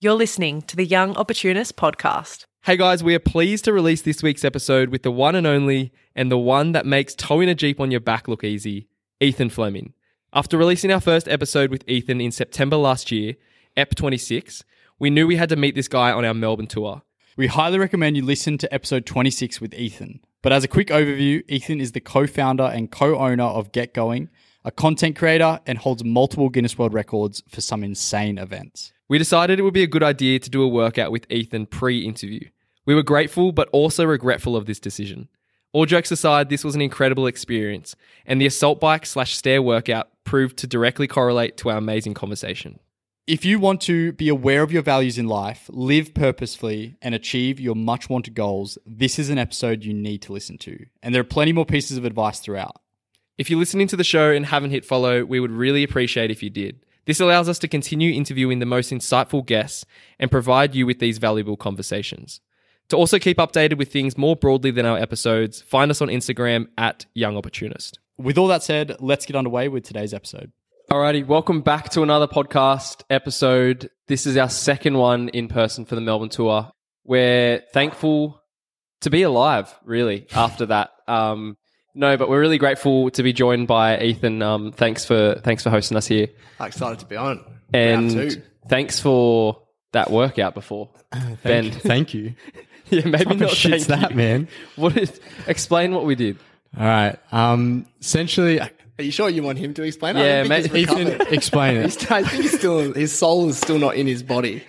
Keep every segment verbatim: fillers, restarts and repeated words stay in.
You're listening to the Young Opportunist podcast. Hey guys, we are pleased to release this week's episode with the one and only, and the one that makes towing a Jeep on your back look easy, Ethan Fleming. After releasing our first episode with Ethan in September last year, E P twenty-six, we knew we had to meet this guy on our Melbourne tour. We highly recommend you listen to episode twenty-six with Ethan. But as a quick overview, Ethan is the co-founder and co-owner of Get Going, a content creator, and holds multiple Guinness World Records for some insane events. We decided it would be a good idea to do a workout with Ethan pre-interview. We were grateful but also regretful of this decision. All jokes aside, this was an incredible experience, and the assault bike slash stair workout proved to directly correlate to our amazing conversation. If you want to be aware of your values in life, live purposefully, and achieve your much wanted goals, this is an episode you need to listen to. And there are plenty more pieces of advice throughout. If you're listening to the show and haven't hit follow, we would really appreciate if you did. This allows us to continue interviewing the most insightful guests and provide you with these valuable conversations. To also keep updated with things more broadly than our episodes, find us on Instagram at Young Opportunist. With all that said, let's get underway with today's episode. Alrighty, welcome back to another podcast episode. This is our second one in person for the Melbourne tour. We're thankful to be alive, really, after that. Um, no, but we're really grateful to be joined by Ethan. Um, thanks for thanks for hosting us here. I'm excited to be on. And thanks for that workout before, Uh, Ben. thank, thank you. Yeah, maybe What not. shit's Thank that, you. man? What is? Explain what we did. All right. Um, essentially, Are you sure you want him to explain? I Yeah, don't think mate, he's recovered. Ethan, explain it. He's- I think he's still, his soul is still not in his body.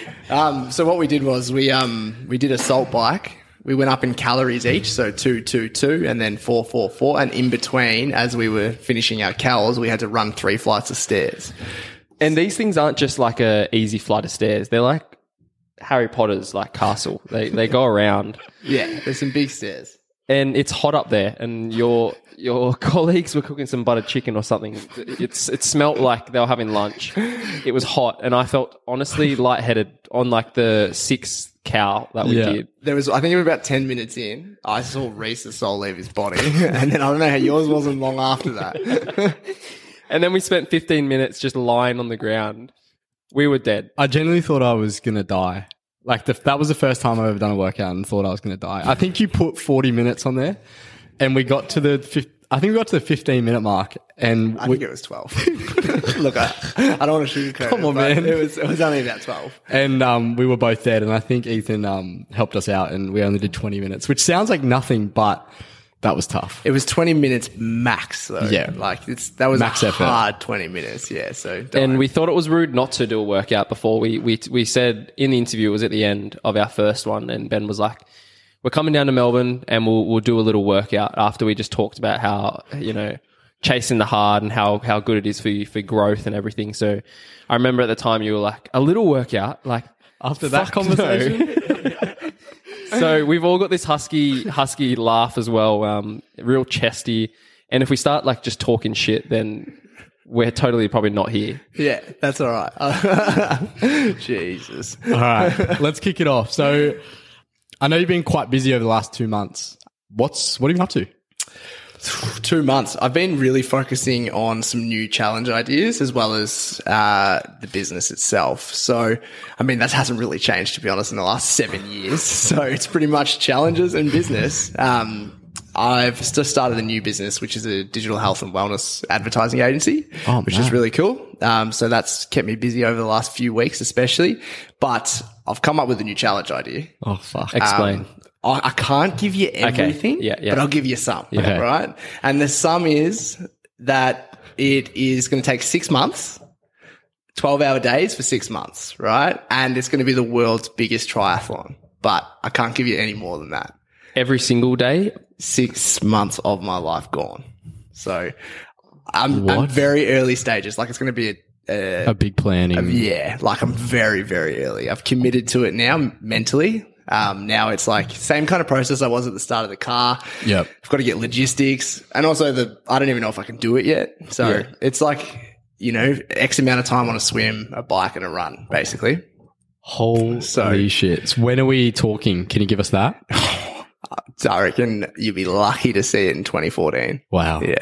Um, so what we did was we um we did a salt bike. We went up in calories each, so two, two, two, and then four, four, four. And in between, as we were finishing our calories, we had to run three flights of stairs. And these things aren't just like a easy flight of stairs. They're like Harry Potter's like castle. They they go around, Yeah, there's some big stairs. and it's hot up there. And your your colleagues were cooking some buttered chicken or something. It's it smelt like they were having lunch. It was hot, and I felt honestly lightheaded on like the sixth cow that we Yeah. did. There was, I think it was about ten minutes in, I saw Reese's soul leave his body. And then I don't know how yours wasn't long after that. And then we spent fifteen minutes just lying on the ground. We were dead. I genuinely thought I was going to die. Like, the, that was the first time I've ever done a workout and thought I was going to die. I think you put forty minutes on there, and we got to the, fif- I think we got to the fifteen minute mark, and I we, think it was twelve. Look, I, I don't want to sugarcoat Come it, on, but man. It was, it was only about twelve. and um, we were both dead, and I think Ethan um, helped us out, and we only did twenty minutes, which sounds like nothing, but that was tough. It was twenty minutes max, though. Yeah. Like, it's that was Max a effort. hard twenty minutes. Yeah, so don't And worry. we thought it was rude not to do a workout before. We we we said in the interview, it was at the end of our first one, and Ben was like, "We're coming down to Melbourne, and we'll we'll do a little workout." After we just talked about how, you know, chasing the hard and how how good it is for you for growth and everything. So I remember at the time you were like, "A little workout," like After that fuck conversation, no. So we've all got this husky husky laugh as well, um, real chesty. And if we start like just talking shit, then we're totally probably not here. Yeah, that's all right. Jesus. all right, let's kick it off. So, I know you've been quite busy over the last two months. What's what have you been up to? Two months. I've been really focusing on some new challenge ideas as well as uh, the business itself. So, I mean, that hasn't really changed, to be honest, in the last seven years. So it's pretty much challenges and business. Um, I've just started a new business, which is a digital health and wellness advertising agency, Oh, which man. is really cool. Um, so that's kept me busy over the last few weeks, especially. But I've come up with a new challenge idea. Oh fuck! Explain. Um, I, I can't give you everything, Yeah, yeah. but I'll give you some, Okay. right? And the sum is that it is going to take six months, twelve hour days for six months, right? And it's going to be the world's biggest triathlon, but I can't give you any more than that. Every single day. Six months of my life gone. So I'm, I'm What? very early stages. Like it's going to be a, a A big planning. yeah, like I'm very, very early. I've committed to it now mentally. Um, now it's like same kind of process I was at the start of the car. Yep. I've got to get logistics and also the, I don't even know if I can do it yet. So Yeah. it's like, you know, X amount of time on a swim, a bike and a run, basically. Holy So- shit! So when are we talking? Can you give us that? So I reckon you'd be lucky to see it in twenty fourteen. Wow. Yeah.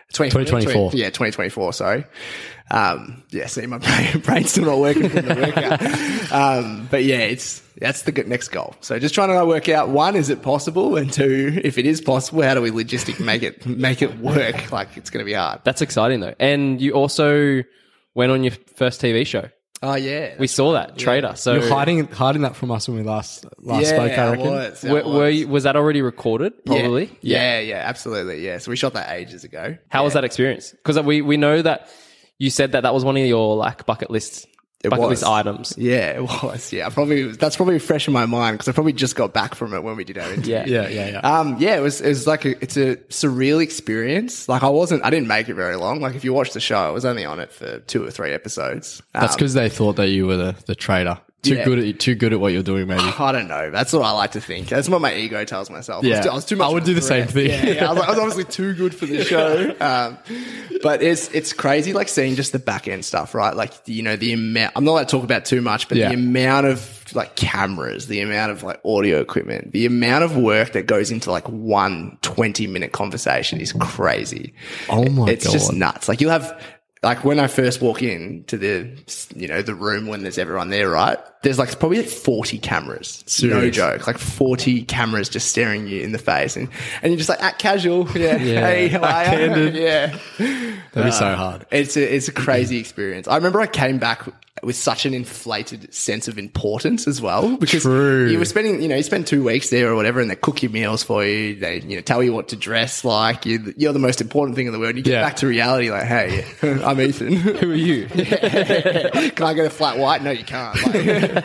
twenty, twenty twenty-four. twenty, yeah, twenty twenty-four, sorry. Um, yeah, see, my brain, brain's still not working from the workout. Um, but yeah, it's, that's the good next goal. So just trying to work out, one, is it possible? And two, if it is possible, how do we logistic make it, make it work? Like, it's going to be hard. That's exciting though. And you also went on your first T V show. Oh yeah. We saw that, Trader. So You're hiding hiding that from us when we last last yeah, spoke, I reckon. was, I were, were was. you, was that already recorded? Probably. Yeah. yeah, yeah, absolutely. Yeah. So we shot that ages ago. How was that experience? Because we, we know that you said that that was one of your like bucket lists, It bucket was. list items. Yeah, it was. Yeah, I probably that's probably fresh in my mind because I probably just got back from it when we did our interview. Yeah. Yeah, yeah, yeah. Um, yeah, it was it was like a, it's a surreal experience. Like I wasn't, I didn't make it very long. Like if you watch the show, I was only on it for two or three episodes. That's Um, because they thought that you were the, the trader. Too Yeah. good at too good at what you're doing, maybe. I don't know. That's what I like to think. That's what my ego tells myself. I Yeah. was too, I, was too much I would of a do the same threat. thing. Yeah, yeah. I, was, I was obviously too good for the show. Um, but it's it's crazy, like seeing just the back end stuff, right? Like you know the amount. I'm not allowed to talk about too much, but Yeah. the amount of like cameras, the amount of like audio equipment, the amount of work that goes into like one twenty minute conversation is crazy. Oh my it's just God. nuts. Like you'll have. Like when I first walk in to the, you know, the room when there's everyone there, right? There's like probably like forty cameras. No Serious? joke. Like forty cameras just staring you in the face. And, and you're just like, act casual. Yeah. Hey, how are you? Backhanded. Yeah. That'd be so hard. It's a, it's a crazy experience. I remember I came back with such an inflated sense of importance as well. Because True. you were spending, you know, you spend two weeks there or whatever and they cook your meals for you. They, you know, tell you what to dress like. You're, the- you're the most important thing in the world. You get Yeah. back to reality like, hey, I'm Ethan. Who are you? Can I get a flat white? No, you can't. Like,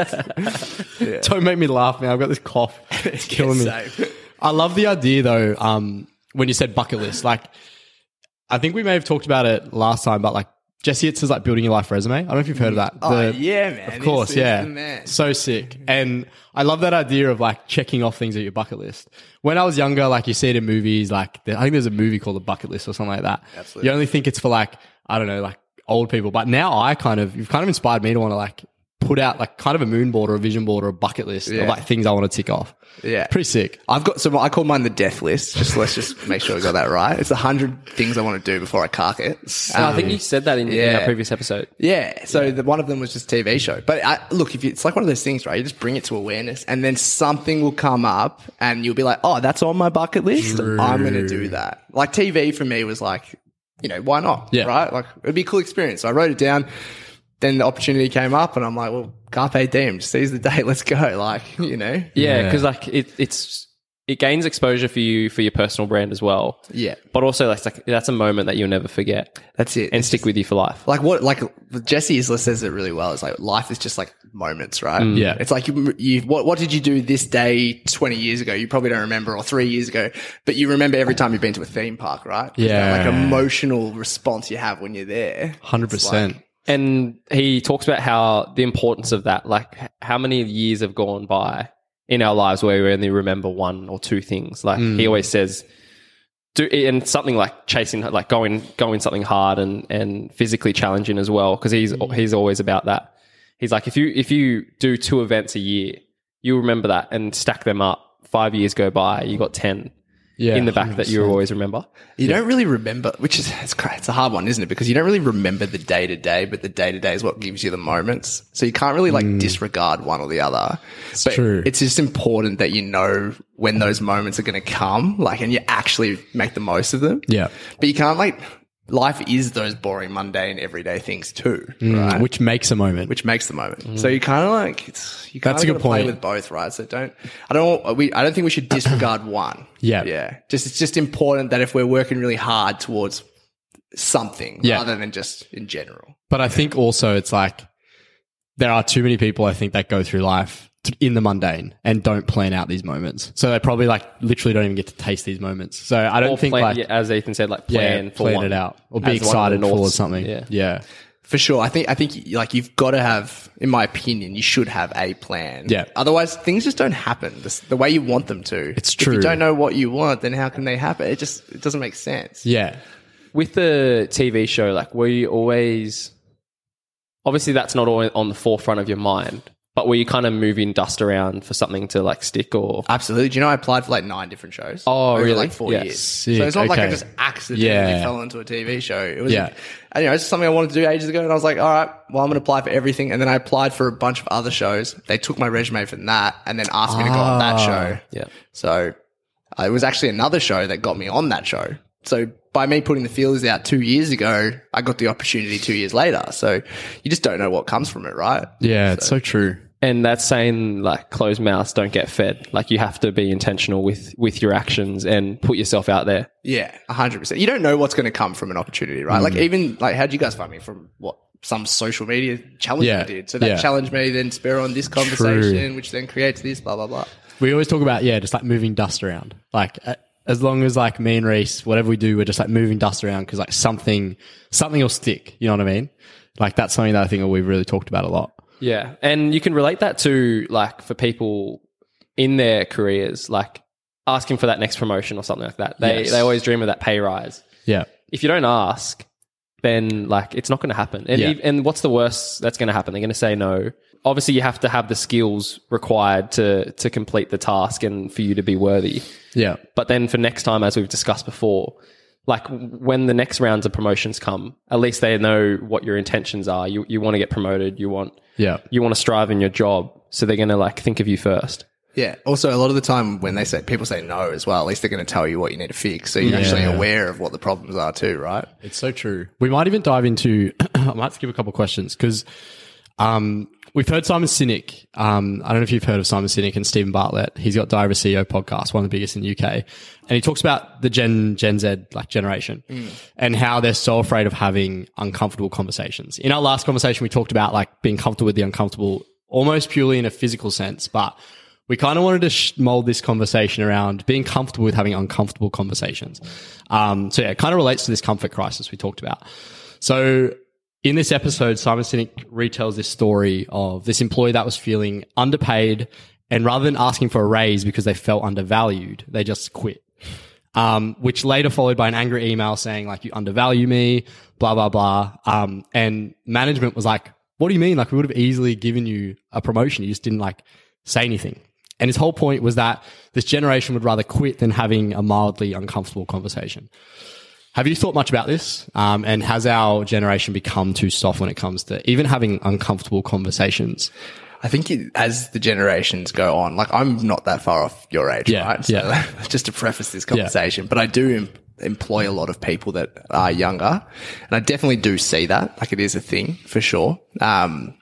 Don't make me laugh, man. I've got this cough. It's killing me. same. I love the idea though, um, when you said bucket list. Like I think we may have talked about it last time, but like Jesse, it says like building your life resume. I don't know if you've heard of that. Oh, The- yeah, man. Of course, It's- it's yeah. the man. So sick. And I love that idea of like checking off things at your bucket list. When I was younger, like you see it in movies, like I think there's a movie called The Bucket List or something like that. Absolutely. You only think it's for like, I don't know, like old people. But now I kind of, you've kind of inspired me to want to like put out like kind of a moon board or a vision board or a bucket list Yeah. of like things I want to tick off. Yeah. Pretty sick. I've got so I call mine the death list. Just let's just make sure we got that right. It's a hundred things I want to do before I cark it. No, I think you said that in, in yeah. our previous episode. Yeah. So The, one of them was just T V show. But I, look, if you, it's like one of those things, right? You just bring it to awareness, and then something will come up, and you'll be like, "Oh, that's on my bucket list. I'm going to do that." Like T V for me was like, you know, why not? Yeah. Right? Like it'd be a cool experience. So I wrote it down. Then the opportunity came up, and I'm like, "Well, carpe diem. Seize the day. Let's go." Like, you know. Yeah, Yeah. because like it, it's it gains exposure for you for your personal brand as well. Yeah. But also that's like that's a moment that you'll never forget That's it. and stick with you for life. Like what, like Jesse Isler says it really well. It's like life is just like moments, right? Yeah. It's like you, you, what, what did you do this day twenty years ago? You probably don't remember, or three years ago, but you remember every time you've been to a theme park, right? It's that, Yeah. like emotional response you have when you're there. one hundred percent. And he talks about how the importance of that, like h- how many years have gone by in our lives where we only remember one or two things. Like he always says, do and something like chasing, like going going something hard and and physically challenging as well, because he's he's always about that. He's like, if you if you do two events a year, you remember that and stack them up. Five years go by, you got ten Yeah, in the back that you always remember. You don't really remember, which is, it's, cra- it's a hard one, isn't it? Because you don't really remember the day to day, but the day to day is what gives you the moments. So you can't really like disregard one or the other. It's but true. It's just important that you know when those moments are going to come, like, and you actually make the most of them. Yeah. But you can't like, life is those boring, mundane, everyday things too, right? Which makes a moment. Which makes the moment. So you kind of like, it's, you kind That's of a good play point. with both, right? So don't, I don't, we, I don't think we should disregard one. Yeah. Yeah. Just, it's just important that if we're working really hard towards something Yeah. rather than just in general. But I think also it's like there are too many people, I think, that go through life t- in the mundane and don't plan out these moments. So they probably like literally don't even get to taste these moments. So I don't Or think plan, like, yeah, as Ethan said, like yeah, plan for plan one, it out or be as one of the excited norths. towards something. Yeah. Yeah. For sure. I think, I think like you've got to have, in my opinion, you should have a plan. Yeah. Otherwise things just don't happen the, the way you want them to. It's If true. you don't know what you want, then how can they happen? It just, it doesn't make sense. Yeah. With the T V show, like, were you always, obviously that's not always on the forefront of your mind, But were you kind of moving dust around for something to like stick or? Absolutely. Do you know I applied for like nine different shows? Oh, over really? like four Yeah. years. Sick. So it's not like I Okay. just accidentally Yeah. fell into a T V show. It was, Yeah. and, you know, it's something I wanted to do ages ago. And I was like, all right, well, I'm going to apply for everything. And then I applied for a bunch of other shows. They took my resume from that and then asked me to go on that show. Yeah. So uh, it was actually another show that got me on that show. So by me putting the feelers out two years ago, I got the opportunity two years later. So you just don't know what comes from it, right? Yeah, it's so true. And that's saying like closed mouths don't get fed. Like you have to be intentional with, with your actions and put yourself out there. Yeah, one hundred percent. You don't know what's going to come from an opportunity, right? Like even, like how'd you guys find me from what? Some social media challenge Yeah, I did. So that yeah. challenged me, then spur on this conversation, which then creates this, blah, blah, blah. We always talk about, yeah, just like moving dust around. Like, uh, as long as like me and Reese, whatever we do, we're just like moving dust around because like something, something will stick. You know what I mean? Like that's something that I think we've really talked about a lot. Yeah. And you can relate that to like for people in their careers, like asking for that next promotion or something like that. They, Yes. they always dream of that pay rise. Yeah. If you don't ask, then like it's not going to happen. And, Yeah. ev- and what's the worst that's going to happen? They're going to say no. Obviously, you have to have the skills required to to complete the task and for you to be worthy. Yeah. But then for next time, as we've discussed before, like when the next rounds of promotions come, at least they know what your intentions are. You you want to get promoted. You want Yeah. you want to strive in your job. So they're going to like think of you first. Yeah. Also, a lot of the time when they say, people say no as well, at least they're going to tell you what you need to fix. So you're Yeah. actually aware of what the problems are too, right? It's so true. We might even dive into, I might skip a couple of questions because um, we've heard Simon Sinek. Um, I don't know if you've heard of Simon Sinek and Stephen Bartlett. He's got Diary of a C E O podcast, one of the biggest in the U K. And he talks about the Gen, Gen Z like generation and how they're so afraid of having uncomfortable conversations. In our last conversation, we talked about like being comfortable with the uncomfortable, almost purely in a physical sense, but we kind of wanted to sh- mold this conversation around being comfortable with having uncomfortable conversations. Um, so yeah, it kind of relates to this comfort crisis we talked about. So in this episode, Simon Sinek retells this story of this employee that was feeling underpaid, and rather than asking for a raise because they felt undervalued, they just quit. Um, which later followed by an angry email saying like, you undervalue me, blah, blah, blah. Um, and management was like, what do you mean? Like we would have easily given you a promotion. You just didn't like say anything. And his whole point was that this generation would rather quit than having a mildly uncomfortable conversation. Have you thought much about this? Um, and has our generation become too soft when it comes to even having uncomfortable conversations? I think it, as the generations go on, like I'm not that far off your age, Yeah, right? So yeah. just to preface this conversation, but I do em- employ a lot of people that are younger, and I definitely do see that. Like it is a thing for sure. Um,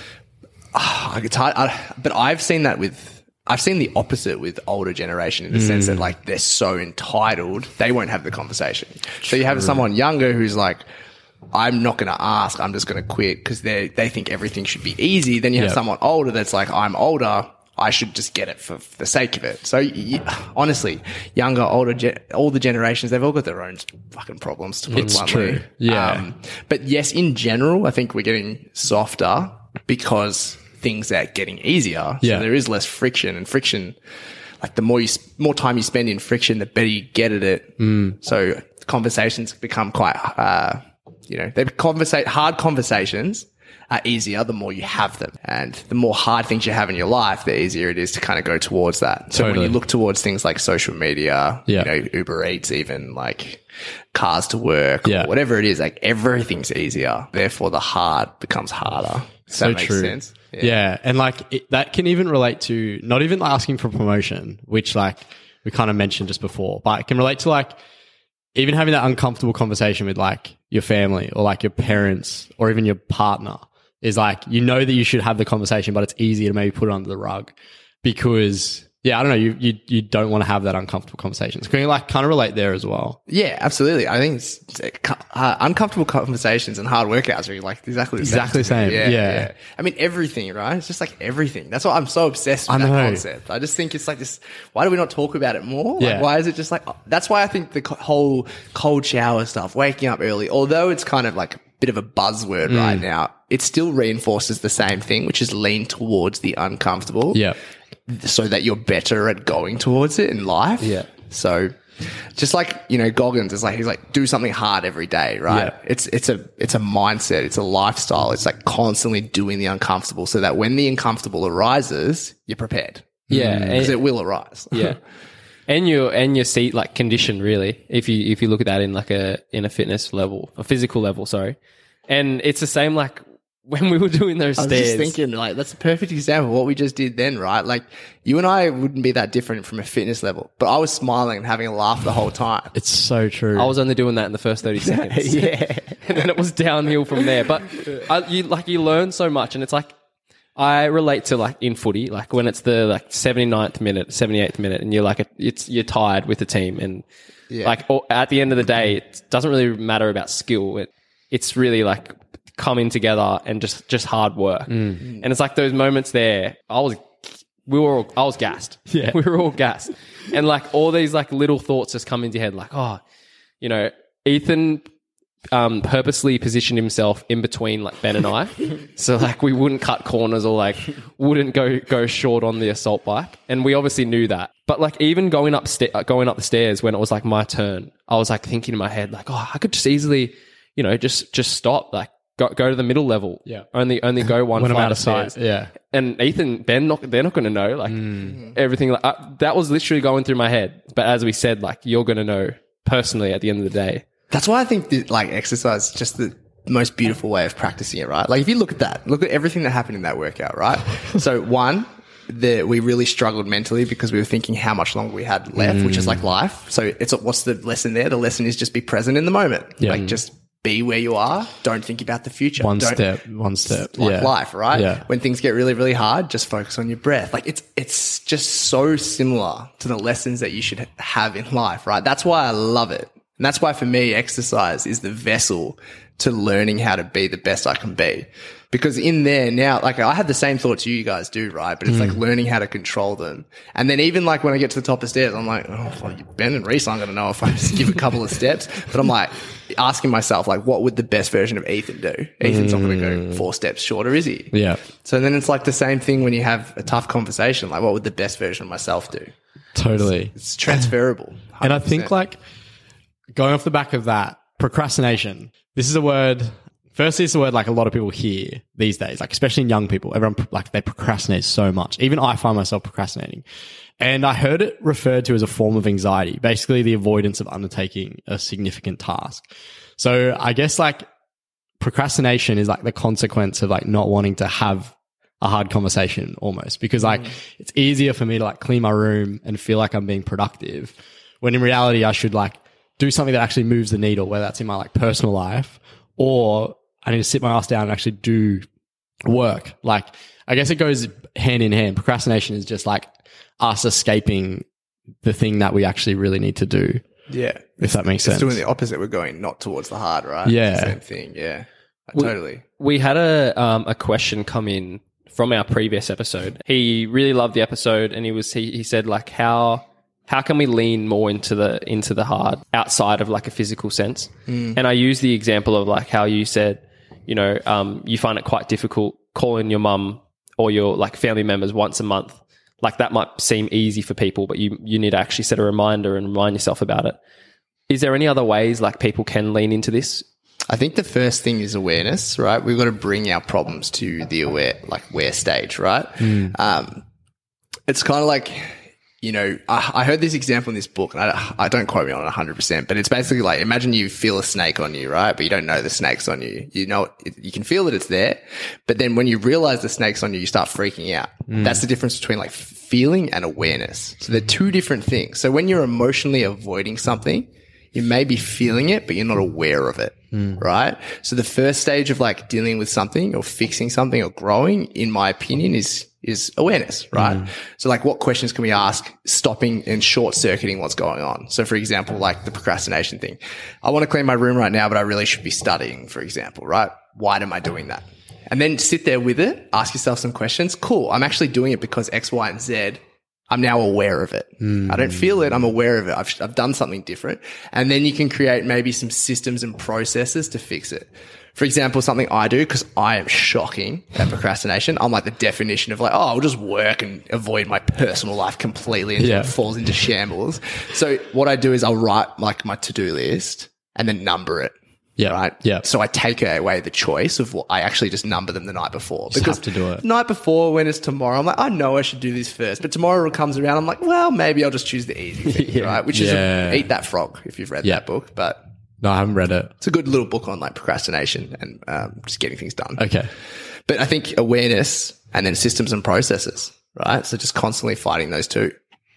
ah, it's hard, I, but I've seen that with. I've seen the opposite with older generation in the sense that like they're so entitled, they won't have the conversation. So you have someone younger who's like, I'm not going to ask, I'm just going to quit because they they think everything should be easy. Then you have Yeah. someone older that's like, I'm older, I should just get it for, for the sake of it. So y honestly, younger, older, ge- all the generations, they've all got their own fucking problems to put It's bluntly. true. Yeah. Um, but yes, in general, I think we're getting softer because things are getting easier. Yeah. So there is less friction, and friction, like the more you, sp- more time you spend in friction, the better you get at it. Mm. So conversations become quite, uh, you know, they conversate, hard conversations are easier the more you have them. And the more hard things you have in your life, the easier it is to kind of go towards that. So Totally. when you look towards things like social media, Yeah. you know, Uber Eats, even like cars to work, Yeah. or whatever it is, like everything's easier. Therefore the hard becomes harder. Does So that make true. sense? Yeah. And like it, that can even relate to not even asking for promotion, which like we kind of mentioned just before, but it can relate to like even having that uncomfortable conversation with like your family or like your parents or even your partner is like, you know that you should have the conversation, but it's easier to maybe put it under the rug because yeah, I don't know, you, you, you don't want to have that uncomfortable conversations. Can you like kind of relate there as well? Yeah, absolutely. I think it's, it's, uh, uncomfortable conversations and hard workouts are like exactly the Exactly same. the same. Yeah. I mean, everything, right? It's just like everything. That's why I'm so obsessed with I that know. concept. I just think it's like this. Why do we not talk about it more? Yeah. Like, why is it just like, that's why I think the co- whole cold shower stuff, waking up early, although it's kind of like a bit of a buzzword Mm. right now, it still reinforces the same thing, which is lean towards the uncomfortable. Yeah. So that you're better at going towards it in life. Yeah. So Just like, you know, Goggins is like, he's like, do something hard every day, right? Yeah. It's, it's a, it's a mindset. It's a lifestyle. It's like constantly doing the uncomfortable so that when the uncomfortable arises, you're prepared. Yeah. Because and- it will arise. Yeah. And your and your seat like condition really, if you if you look at that in like a in a fitness level, a physical level, sorry. And it's the same like when we were doing those I was stairs. just thinking, like, that's a perfect example of what we just did then, right? Like, you and I wouldn't be that different from a fitness level, but I was smiling and having a laugh the whole time. It's so true. I was only doing that in the first thirty seconds. Yeah. And then it was downhill from there. But I, you like you learn so much, and it's like I relate to like in footy, like when it's the like seventy-ninth minute, seventy-eighth minute, and you're like a, it's you're tired with the team, and Yeah. like or, at the end of the day, it doesn't really matter about skill. It it's really like coming together and just just hard work. Mm. And it's like those moments there. I was we were all, I was gassed. Yeah. We were all gassed, and like all these like little thoughts just come into your head, like oh, you know, Ethan. Um, purposely positioned himself in between like Ben and I, so like we wouldn't cut corners or like wouldn't go go short on the assault bike, and we obviously knew that. But like even going up sta- going up the stairs when it was like my turn, I was like thinking in my head like, oh, I could just easily, you know, just just stop, like go go to the middle level, Yeah. only only go one when I'm flight out of of sight. stairs. Yeah. And Ethan, Ben, not they're not going to know like everything. Like uh, that was literally going through my head. But as we said, like you're going to know personally at the end of the day. That's why I think that, like, exercise is just the most beautiful way of practicing it, right? Like, if you look at that, look at everything that happened in that workout, right? So, one, the, we really struggled mentally because we were thinking how much longer we had left, which is like life. So, it's what's the lesson there? The lesson is just be present in the moment. Yeah. Like, just be where you are. Don't think about the future. One Don't, step, one step. like yeah. life, right? Yeah. When things get really, really hard, just focus on your breath. Like it's, it's just so similar to the lessons that you should have in life, right? That's why I love it. And that's why for me, exercise is the vessel to learning how to be the best I can be. Because in there now, like I have the same thoughts you guys do, right? But it's like learning how to control them. And then even like when I get to the top of the stairs, I'm like, oh, well, Ben and Reese aren't going to know if I just give a couple of steps. But I'm like asking myself, like, what would the best version of Ethan do? Ethan's not going to go four steps shorter, is he? Yeah. So then it's like the same thing when you have a tough conversation. Like, what would the best version of myself do? Totally. It's transferable. And I one hundred percent. think like going off the back of that, procrastination. This is a word. Firstly, it's a word like a lot of people hear these days, like especially in young people. Everyone like they procrastinate so much. Even I find myself procrastinating. And I heard it referred to as a form of anxiety, basically the avoidance of undertaking a significant task. So I guess like procrastination is like the consequence of like not wanting to have a hard conversation almost, because like it's easier for me to like clean my room and feel like I'm being productive when in reality I should like do something that actually moves the needle, whether that's in my like personal life or I need to sit my ass down and actually do work. Like, I guess it goes hand in hand. Procrastination is just like us escaping the thing that we actually really need to do. Yeah. If that makes sense. It's doing the opposite. We're going not towards the hard, right? Yeah. Same thing. Yeah. We- Totally. We had a um, a question come in from our previous episode. He really loved the episode, and he was he, he said like how how can we lean more into the into the hard outside of like a physical sense? Mm. And I used the example of like how you said, you know, um, you find it quite difficult calling your mum or your like family members once a month. Like that might seem easy for people, but you you need to actually set a reminder and remind yourself about it. Is there any other ways like people can lean into this? I think the first thing is awareness, right? We've got to bring our problems to the aware, like aware stage, right? Mm. Um, it's kind of like, you know, I, I heard this example in this book, and I, I don't quote me on it one hundred percent, but it's basically like, imagine you feel a snake on you, right? But you don't know the snake's on you. You know, it, you can feel that it's there, but then when you realize the snake's on you, you start freaking out. Mm. That's the difference between like feeling and awareness. So they're two different things. So when you're emotionally avoiding something, you may be feeling it, but you're not aware of it, mm. right? So the first stage of like dealing with something or fixing something or growing, in my opinion, is is awareness, right? Mm. So like what questions can we ask, stopping and short-circuiting what's going on? So for example, like the procrastination thing. I want to clean my room right now, but I really should be studying, for example, right? Why am I doing that? And then sit there with it, ask yourself some questions. Cool, I'm actually doing it because X, Y, and Z. I'm now aware of it. Mm. I don't feel it. I'm aware of it. I've, I've done something different. And then you can create maybe some systems and processes to fix it. For example, something I do, because I am shocking at procrastination. I'm like the definition of like, oh, I'll just work and avoid my personal life completely until Yeah. it falls into shambles. So what I do is I'll write like my to-do list and then number it. Yeah. Right. Yeah. So I take away the choice of what I actually just number them the night before. Just have to do it. Night before, when it's tomorrow, I'm like, I know I should do this first. But tomorrow comes around, I'm like, well, maybe I'll just choose the easy thing, right? Which Yeah. is Eat That Frog, if you've read Yeah. that book. But No, I haven't read it. it's a good little book on like procrastination and um, just getting things done. Okay. But I think awareness and then systems and processes, right? So just constantly fighting those two.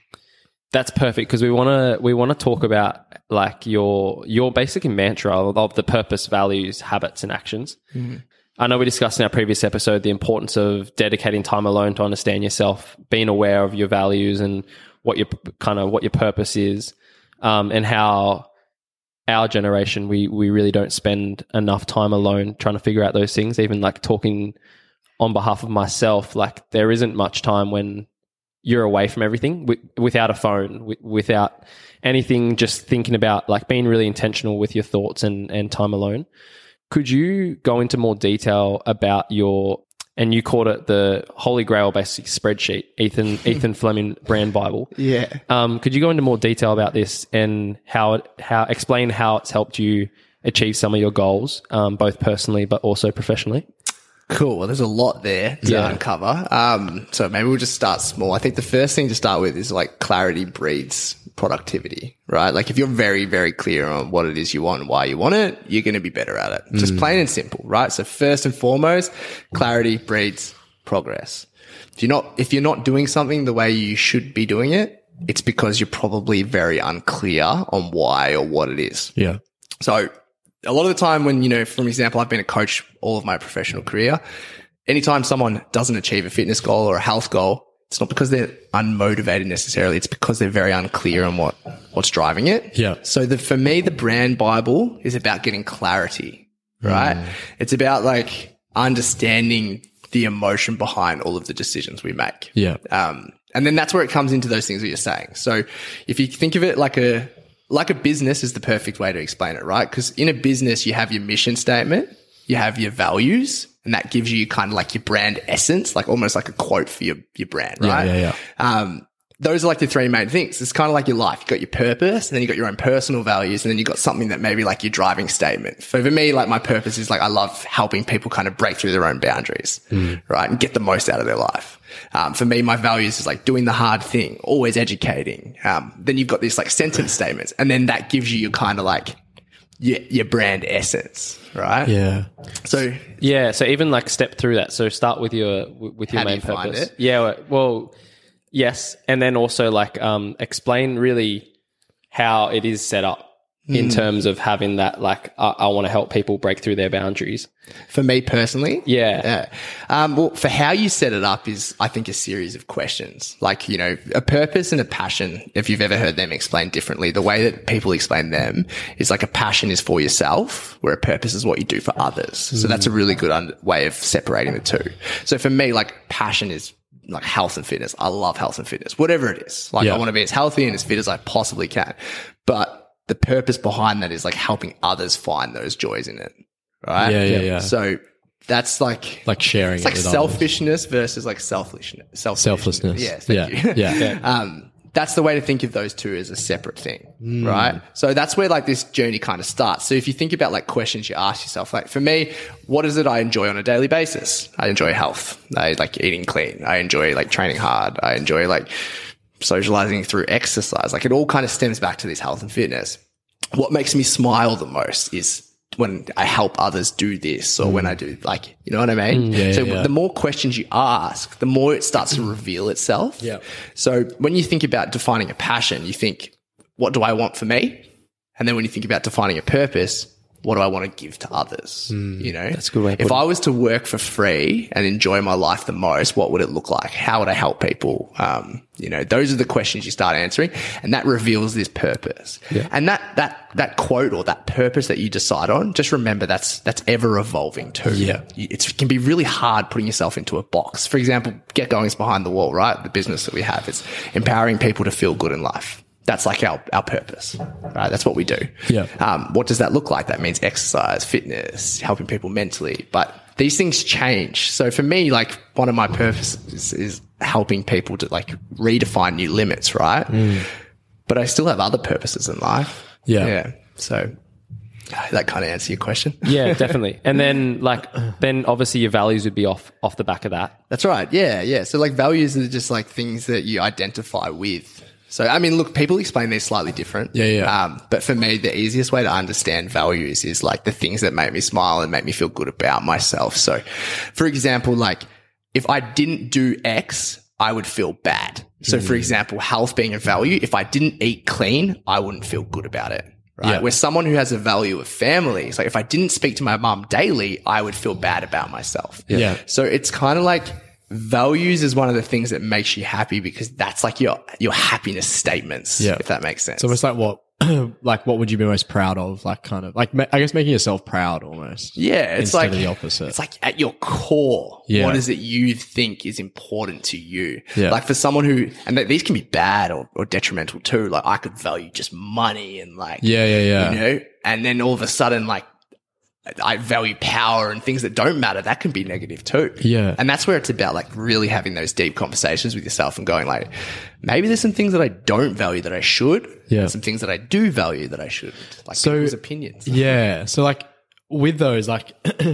That's perfect because we want to we want to talk about like your your basic mantra of, of the purpose, values, habits, and actions. Mm-hmm. I know we discussed in our previous episode the importance of dedicating time alone to understand yourself, being aware of your values and what your kind of what your purpose is, um, and how our generation we we really don't spend enough time alone trying to figure out those things. Even like talking on behalf of myself, like there isn't much time when you're away from everything w- without a phone, w- without anything, just thinking about like being really intentional with your thoughts and, and time alone. Could you go into more detail about your, and you called it the Holy Grail basic spreadsheet, Ethan, Ethan Fleming Brand Bible. Yeah. Um, could you go into more detail about this and how it, how explain how it's helped you achieve some of your goals, um, both personally, but also professionally? Cool. Well, there's a lot there to Yeah. uncover. Um, so maybe we'll just start small. I think the first thing to start with is like clarity breeds productivity, right? Like if you're very, very clear on what it is you want and why you want it, you're going to be better at it. Just plain and simple, right? So first and foremost, clarity breeds progress. If you're not, if you're not doing something the way you should be doing it, it's because you're probably very unclear on why or what it is. Yeah. So a lot of the time when, you know, for example, I've been a coach all of my professional career, anytime someone doesn't achieve a fitness goal or a health goal, it's not because they're unmotivated necessarily. It's because they're very unclear on what, what's driving it. Yeah. So the, for me, the brand Bible is about getting clarity, right? Mm. It's about like understanding the emotion behind all of the decisions we make. Yeah. Um, and then that's where it comes into those things that you're saying. So if you think of it like a, like a business is the perfect way to explain it, right? Because in a business, you have your mission statement, you have your values, and that gives you kind of like your brand essence, like almost like a quote for your, your brand, right? Yeah, yeah, yeah. Um, those are like the three main things. It's kind of like your life. You've got your purpose, and then you've got your own personal values, and then you've got something that maybe like your driving statement. For me, like my purpose is like I love helping people kind of break through their own boundaries, mm. right? And get the most out of their life. Um, for me, my values is like doing the hard thing, always educating. Um, then you've got this like sentence statements, and then that gives you your kind of like your, your brand essence, right? Yeah. So yeah, so even like step through that. So start with your with your how do main you find purpose. it? Yeah, well, yes, and then also like um, explain really how it is set up in Mm. terms of having that like I, I want to help people break through their boundaries. For me personally, Yeah. yeah. Um, well, for how you set it up is, I think, a series of questions. Like, you know, a purpose and a passion. If you've ever heard them explained differently, the way that people explain them is like a passion is for yourself, where a purpose is what you do for others. So that's a really good un- way of separating the two. So for me, like passion is like health and fitness. I love health and fitness, whatever it is. Like Yeah. I want to be as healthy and as fit as I possibly can. But the purpose behind that is like helping others find those joys in it. Right. Yeah, yeah, yeah. So that's like, Like sharing it's like it with selfishness versus like selfishness. others. Selflessness. Yeah. Thank yeah. you. Yeah. um, that's the way to think of those two as a separate thing. Mm. Right. So that's where like this journey kind of starts. So if you think about like questions you ask yourself, like for me, what is it I enjoy on a daily basis? I enjoy health. I like eating clean. I enjoy like training hard. I enjoy like socializing through exercise. Like it all kind of stems back to this health and fitness. What makes me smile the most is when I help others do this, or mm. when I do like, you know what I mean? Mm, yeah, so yeah. the more questions you ask, the more it starts to reveal itself. Yeah. So when you think about defining a passion, you think, what do I want for me? And then when you think about defining a purpose, what do I want to give to others? Mm, you know, that's a good way. If I was to work for free and enjoy my life the most, what would it look like? How would I help people? Um, you know, those are the questions you start answering, and that reveals this purpose. Yeah. And that, that, that quote or that purpose that you decide on, just remember that's, that's ever evolving too. Yeah. It's, it can be really hard putting yourself into a box. For example, Get Going is behind the wall, right? The business that we have, it's empowering people to feel good in life. That's like our, our purpose, right? That's what we do. Yeah. Um, what does that look like? That means exercise, fitness, helping people mentally. But these things change. So for me, like one of my purposes is helping people to like redefine new limits, right? Mm. But I still have other purposes in life. Yeah. Yeah. So that kind of answers your question. Yeah, definitely. And then like, then obviously your values would be off, off the back of that. That's right. Yeah. Yeah. So like values are just like things that you identify with. So, I mean, look, people explain these slightly different. Yeah, yeah. Um, but for me, the easiest way to understand values is like the things that make me smile and make me feel good about myself. So, for example, like if I didn't do X, I would feel bad. So, mm. for example, health being a value, if I didn't eat clean, I wouldn't feel good about it. Right. Yeah. Where someone who has a value of family, it's like if I didn't speak to my mum daily, I would feel bad about myself. Yeah. yeah. So it's kind of like values is one of the things that makes you happy because that's like your, your happiness statements. Yeah. If that makes sense. So it's like what, like what would you be most proud of? Like kind of like, I guess making yourself proud almost. Yeah. It's instead like of the opposite. It's like at your core, Yeah. what is it you think is important to you? Yeah. Like for someone who, and th- these can be bad or, or detrimental too. Like I could value just money and like, Yeah, yeah, yeah. you know, and then all of a sudden, like, I value power and things that don't matter. That can be negative too. Yeah. And that's where it's about like really having those deep conversations with yourself and going like, maybe there's some things that I don't value that I should. Yeah. And some things that I do value that I shouldn't. Like So- people's opinions. Yeah. So like with those, like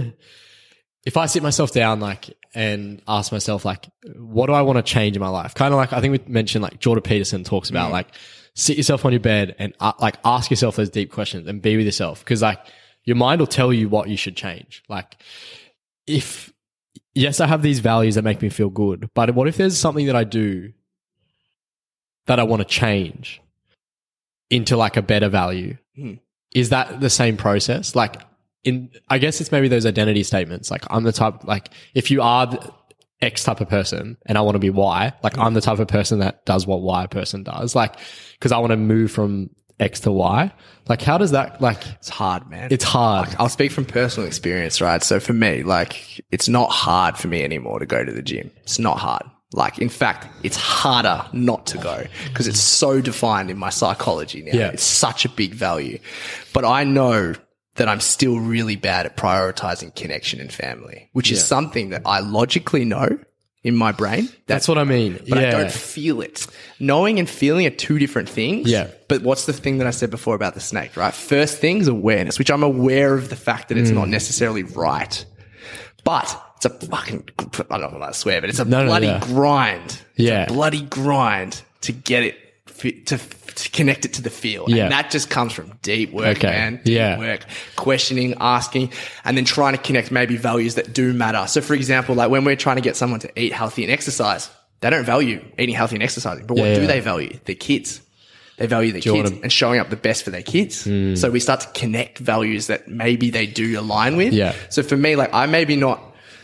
if I sit myself down, like, and ask myself, like, what do I want to change in my life? Kind of like, I think we mentioned like Jordan Peterson talks about like, sit yourself on your bed and uh, like ask yourself those deep questions and be with yourself. Cause like your mind will tell you what you should change. Like if, yes, I have these values that make me feel good, but what if there's something that I do that I want to change into like a better value? Hmm. Is that the same process? Like in, I guess it's maybe those identity statements. Like I'm the type, like if you are the X type of person and I want to be Y, like I'm the type of person that does what Y person does. Like, cause I want to move from X to Y. Like how does that, like, It's hard, man. it's hard. Like, I'll speak from personal experience, right? So for me, like, it's not hard for me anymore to go to the gym. It's not hard. Like, in fact, it's harder not to go because it's so defined in my psychology now. Yeah. It's such a big value. But I know that I'm still really bad at prioritizing connection and family, which is Yeah. something that I logically know in my brain. That's what I mean. But yeah. I don't feel it. Knowing and feeling are two different things. Yeah. But what's the thing that I said before about the snake, right? First thing's awareness, which I'm aware of the fact that it's Mm. not necessarily right. But it's a fucking, I don't want to swear, but it's a No, no, bloody yeah. grind. It's Yeah. a bloody grind to get it, fi- to, to connect it to the feel. Yeah. And that just comes from deep work, Okay. man. Deep Yeah. work, questioning, asking, and then trying to connect maybe values that do matter. So for example, like when we're trying to get someone to eat healthy and exercise, they don't value eating healthy and exercising. But what Yeah, do yeah. they value? Their kids. They value their you kids wanna- and showing up the best for their kids. Mm. So we start to connect values that maybe they do align with. Yeah. So for me, like I maybe not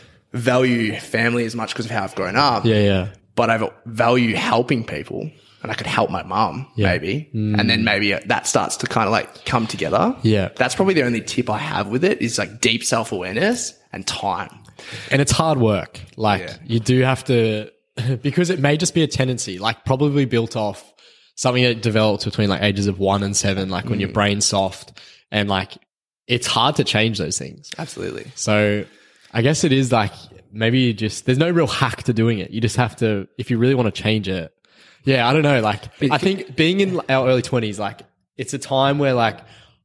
value family as much because of how I've grown up, Yeah, yeah. but I value helping people and I could help my mum Yeah. maybe. And then maybe that starts to kind of like come together. Yeah. That's probably the only tip I have with it is like deep self-awareness and time. And it's hard work. Like Yeah. you do have to, because it may just be a tendency, like probably built off something that develops between like ages of one and seven, like when your brain's soft and like it's hard to change those things. Absolutely. So I guess it is like maybe you just, there's no real hack to doing it. You just have to, if you really want to change it. Yeah, I don't know. Like I think being in our early twenties, like it's a time where like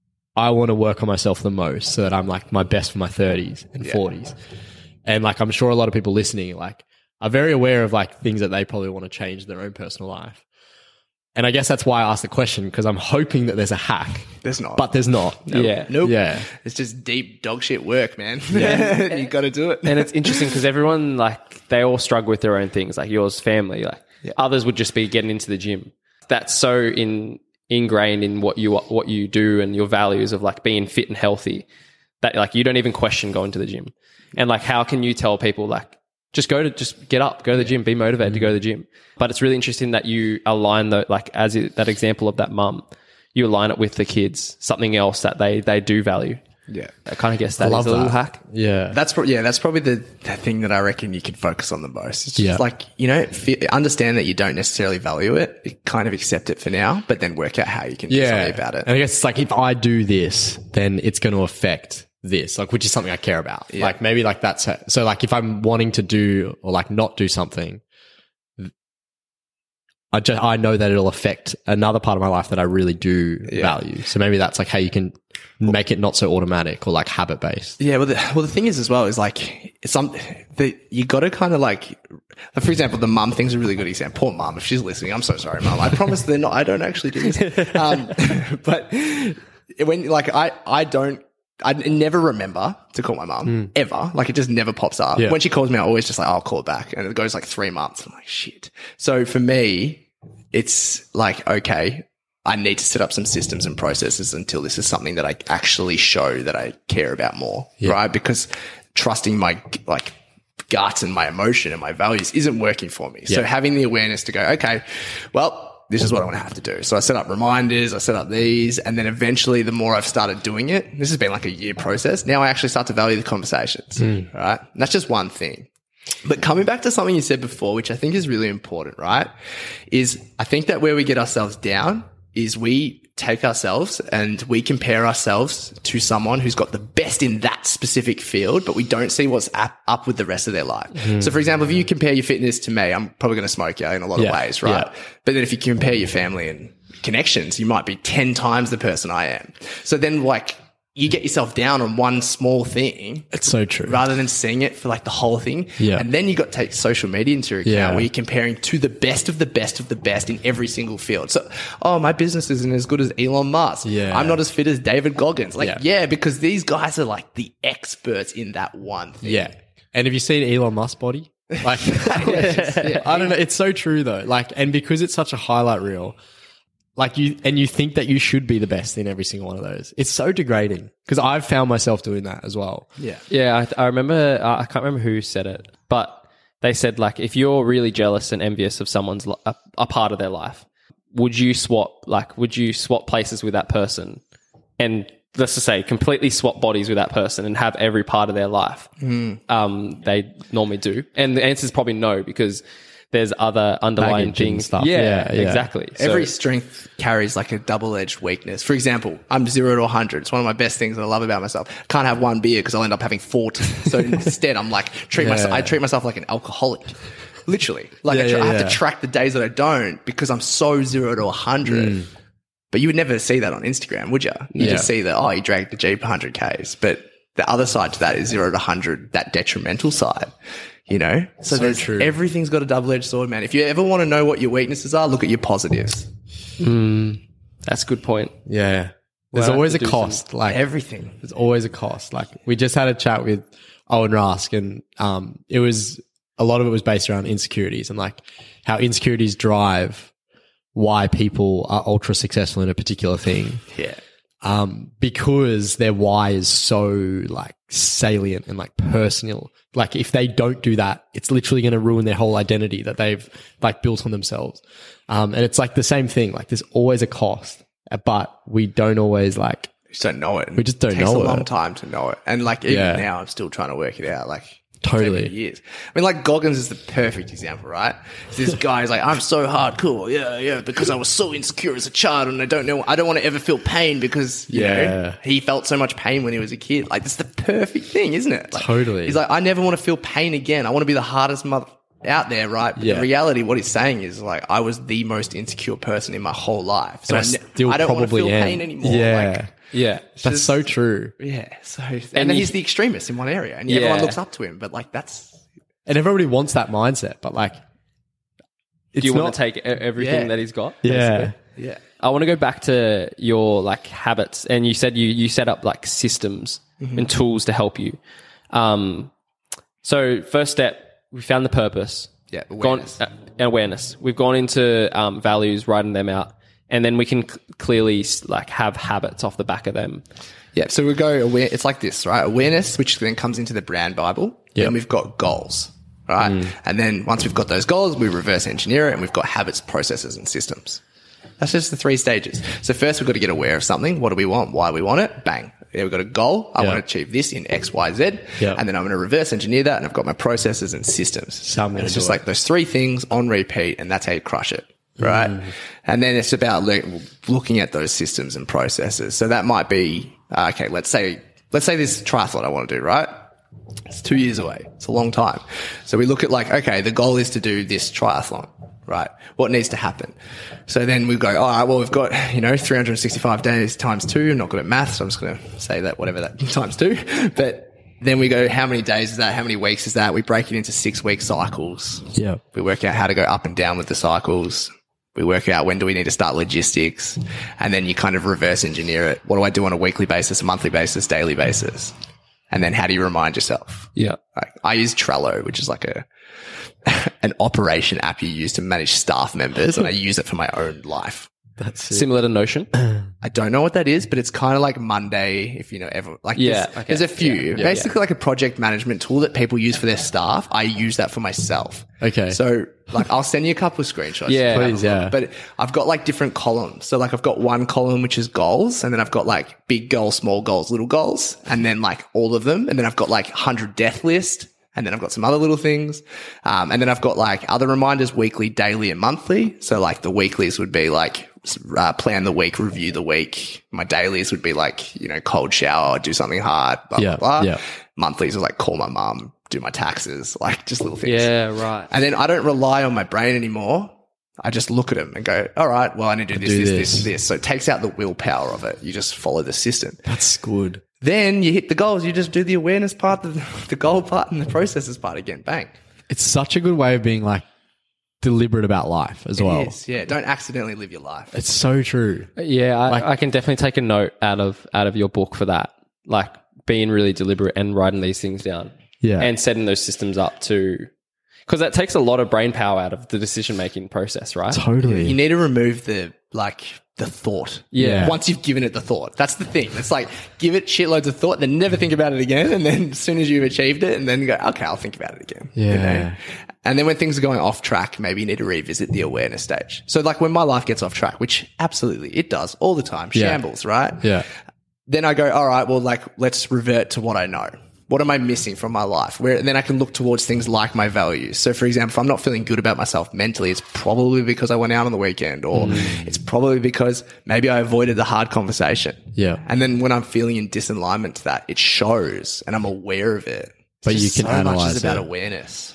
I want to work on myself the most so that I'm like my best for my thirties and Yeah. forties. And like I'm sure a lot of people listening like are very aware of like things that they probably want to change in their own personal life. And I guess that's why I asked the question because I'm hoping that there's a hack, There's not. but there's not. Yeah. Nope. Yeah. It's just deep dog shit work, man. Yeah. You got to do it. And it's interesting because everyone, like, they all struggle with their own things, like yours, family. Like, others would just be getting into the gym. That's so in ingrained in what you what you do and your values of like being fit and healthy that like you don't even question going to the gym. And like, how can you tell people like just go to just get up, go to the gym, be motivated to go to the gym? But it's really interesting that you align the like as it, that example of that mum, you align it with the kids, something else that they they do value. Yeah. I kind of guess that love is a little that. hack. Yeah. That's pro- yeah, that's probably the, the thing that I reckon you can focus on the most. It's just Yeah. like, you know, fe- understand that you don't necessarily value it, kind of accept it for now, but then work out how you can do yeah. something about it. And I guess it's like, if I do this, then it's going to affect this, like, which is something I care about. Like, maybe like that's, how, so like if I'm wanting to do or like not do something, I just, I know that it'll affect another part of my life that I really do value. So maybe that's like how you can make it not so automatic or like habit based. Yeah, well, the, well, the thing is as well is like it's some the you got to kind of like, for example, the mum thing's a really good example. Poor mum, if she's listening, I'm so sorry, mum. I promise they're not. I don't actually do this. Um, but when like I I don't. I never remember to call my mum mm. ever. Like it just never pops up. Yeah. When she calls me, I always just like, I'll call back, and it goes like three months. I'm like, shit. So for me, it's like, okay, I need to set up some systems and processes until this is something that I actually show that I care about more, yeah. right? Because trusting my like gut and my emotion and my values isn't working for me. Yeah. So having the awareness to go, okay, well, this is what I want to have to do. So I set up reminders, I set up these, and then eventually the more I've started doing it, this has been like a year process. Now I actually start to value the conversations, mm. right? And that's just one thing. But coming back to something you said before, which I think is really important, right? Is I think that where we get ourselves down is we take ourselves and we compare ourselves to someone who's got the best in that specific field, but we don't see what's up, up with the rest of their life. Mm. So for example, if you compare your fitness to me, I'm probably going to smoke you in a lot yeah. of ways, right? Yeah. But then if you compare your family and connections, you might be ten times the person I am. So then like you get yourself down on one small thing. It's so true. Rather than seeing it for like the whole thing. Yeah. And then you got to take social media into account yeah. where you're comparing to the best of the best of the best in every single field. So, oh, my business isn't as good as Elon Musk. Yeah. I'm not as fit as David Goggins. Like, yeah. yeah, because these guys are like the experts in that one thing. Yeah. And have you seen Elon Musk's body? Like, yeah. I don't know. It's so true though. Like, and because it's such a highlight reel, like you, and you think that you should be the best in every single one of those. It's so degrading because I've found myself doing that as well. Yeah. Yeah. I, I remember, uh, I can't remember who said it, but they said like, if you're really jealous and envious of someone's, li- a, a part of their life, would you swap, like, would you swap places with that person and let's just say completely swap bodies with that person and have every part of their life? Mm. Um, they normally do. And the answer is probably no, because there's other underlying Baggage and things. stuff. Yeah, Yeah, yeah. exactly. Every So- strength carries like a double-edged weakness. For example, I'm zero to one hundred. It's one of my best things that I love about myself. Can't have one beer because I'll end up having forty. So instead, I'm like, treat Yeah. myself, I treat myself like an alcoholic. Literally. Like Yeah, I, try, yeah, I have yeah. to track the days that I don't because I'm so zero to one hundred. Mm. But you would never see that on Instagram, would you? You Yeah. just see that, oh, you dragged the Jeep one hundred Ks. But the other side to that is zero to one hundred, that detrimental side. You know? So, So there's, true. everything's got a double-edged sword, man. If you ever want to know what your weaknesses are, look at your positives. That's a good point. Yeah. There's Well, I always a have to do cost. Like Everything. there's always a cost. Like we just had a chat with Owen Rask and um, it was, a lot of it was based around insecurities and like how insecurities drive why people are ultra successful in a particular thing. Yeah. Um, because their why is so like salient and like personal. Like if they don't do that, it's literally going to ruin their whole identity that they've like built on themselves. Um, and it's like the same thing. Like there's always a cost, but we don't always like, We just don't know it. We just don't it takes know a long it. time to know it. And like even Yeah. now, I'm still trying to work it out. Like Totally. so many years. I mean, like Goggins is the perfect example, right? This guy is like, I'm so hardcore, yeah, yeah, because I was so insecure as a child, and I don't know, I don't want to ever feel pain because you Yeah. know he felt so much pain when he was a kid. Like that's the perfect thing, isn't it? Like, Totally. He's like, I never want to feel pain again. I want to be the hardest mother out there, right? But Yeah. the reality, what he's saying is like, I was the most insecure person in my whole life, so and I, I ne- still I don't want to probably feel am. pain anymore. Yeah. Like, Yeah. That's just- so true. yeah. So, and, then you- he's the extremist in one area, and Yeah. everyone looks up to him. But like, that's And everybody wants that mindset, but like, it's Do you not, want to take e- everything Yeah. that he's got? yeah. basically? yeah, I want to go back to your like habits, and you said you you set up like systems and tools to help you. Um, so first step, we found the purpose. Yeah, Gone, awareness. uh, awareness. We've gone into um, values, writing them out, and then we can c- clearly like have habits off the back of them. yeah. So we go aware. It's like this, right? Awareness, which then comes into the brand Bible. Yep. Then we've got goals, right? And then once we've got those goals, we reverse engineer it, and we've got habits, processes, and systems. That's just the three stages. So first, we've got to get aware of something. What do we want? Why we want it? Bang. yeah, we've got a goal. I Yeah. want to achieve this in X, Y, Z. Yeah. And then I'm going to reverse engineer that. And I've got my processes and systems. So I'm gonna And it's do just it. like those three things on repeat. And that's how you crush it. Right. Mm. And then it's about le- looking at those systems and processes. So that might be, uh, okay, let's say, let's say this triathlon I want to do, right? It's two years away. It's a long time. So we look at like, okay, the goal is to do this triathlon, right? What needs to happen? So then we go, all right, well, we've got, you know, three hundred sixty-five days times two. I'm not good at math, so I'm just going to say that, whatever that times two. But then we go, how many days is that? How many weeks is that? We break it into six week cycles. Yeah. We work out how to go up and down with the cycles. We work out when do we need to start logistics, and then you kind of reverse engineer it. What do I do on a weekly basis, a monthly basis, daily basis? And then how do you remind yourself? Yeah. Like, I use Trello, which is like a an operation app you use to manage staff members, and I use it for my own life. That's it. Similar to Notion. I don't know what that is, but it's kind of like Monday, if you know ever. Like, Yeah, there's, okay. there's a few. Yeah, yeah, Basically, like a project management tool that people use for their staff. I use that for myself. Okay. So, like, I'll send you a couple of screenshots. Yeah. Have a Please, look. yeah. But I've got like different columns. So, like, I've got one column which is goals, and then I've got like big goals, small goals, little goals, and then like all of them. And then I've got like one hundred death list. And then I've got some other little things. Um, and then I've got like other reminders, weekly, daily, and monthly. So like the weeklies would be like, uh, plan the week, review the week. My dailies would be like, you know, cold shower, do something hard, blah, Yeah, blah, blah. yeah. Monthlies was like call my mum, do my taxes, like just little things. Yeah, right. And then I don't rely on my brain anymore. I just look at them and go, all right, well, I need to do this, Do this, this. this, this. So it takes out the willpower of it. You just follow the system. That's good. Then you hit the goals. You just do the awareness part, the, the goal part, and the processes part again. Bang. It's such a good way of being like deliberate about life as well. Yes, yeah. Don't accidentally live your life. It's so true. Yeah, I, Like- I can definitely take a note out of out of your book for that. Like being really deliberate and writing these things down. Yeah. And setting those systems up to, because that takes a lot of brain power out of the decision making process, right? Totally. You need to remove the, like, the thought. Yeah. Once you've given it the thought. That's the thing. It's like, give it shitloads of thought, then never think about it again. And then as soon as you've achieved it, and then go, okay, I'll think about it again. You Yeah. know? And then when things are going off track, maybe you need to revisit the awareness stage. So like when my life gets off track, which absolutely it does all the time, Yeah. shambles, right? Yeah. Then I go, all right, well, like, let's revert to what I know. What am I missing from my life? Where and then I can look towards things like my values. So, for example, if I'm not feeling good about myself mentally, it's probably because I went out on the weekend, or it's probably because maybe I avoided the hard conversation. Yeah. And then when I'm feeling in disalignment to that, it shows, and I'm aware of it. It's But you just can so much analyze is about it. awareness.